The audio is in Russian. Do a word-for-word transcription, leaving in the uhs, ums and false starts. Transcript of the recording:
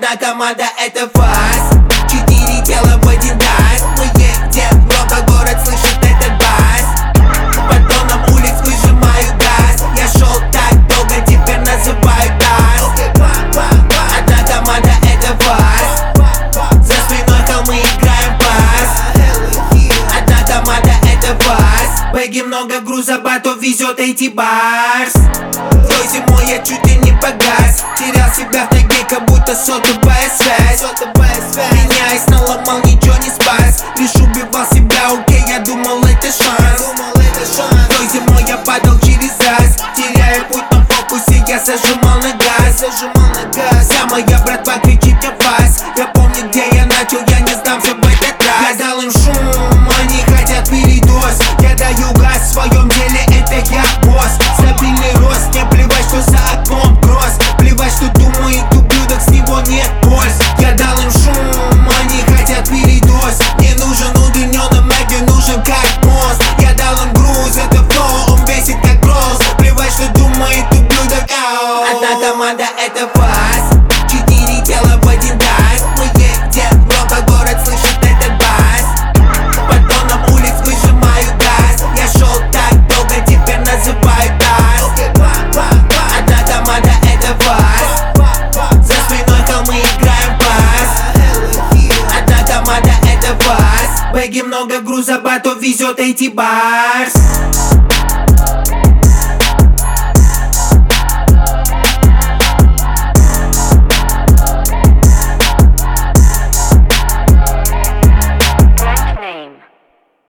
Одна команда — это фас. Четыре тела в один даст. Мы едем громко, город слышит этот бас. По тонам улиц выжимаю газ. Я шел так долго, теперь называю даст. Одна команда — это фас. За спиной холмы, играем пас. Одна команда — это фас. Бэги много груза, батов везет эти барс. Той зимой я чуть ли не погас. Терял себя в тайге, как будто сотовая связь. Меняясь, наломал, ничего не спас. Лишь убивал себя, окей, я думал, это шанс. Той зимой я падал через раз. Теряя путь на фокусе, я зажимал на газ. Вся моя братва кричит мне фас. Я помню, где я начал, я не сдамся в этот раз. Я дал им шум, они хотят передоз. Я даю газ в своем деле, это я босс. Стабильный рост, не плевать, что за окном гроз. Плевать, что думает ублюдок, с него нет польз. Я дал им шум, они хотят передоз. Не нужен удлиненный мэк, мне нужен как мост. Я дал им груз, это флоу, он весит как бронз. Плевать, что думает ублюдок, ау. Одна команда — это фас. Четыре тела в один даст. Мы едем громко, город слышит этот бас. По тонам улиц выжимаю газ. Я шел так долго, теперь называю даст. Одна команда — это фас. За спиной холмы, играем пас. Одна команда — это фас. Бэги много груза, батов везет эти барс.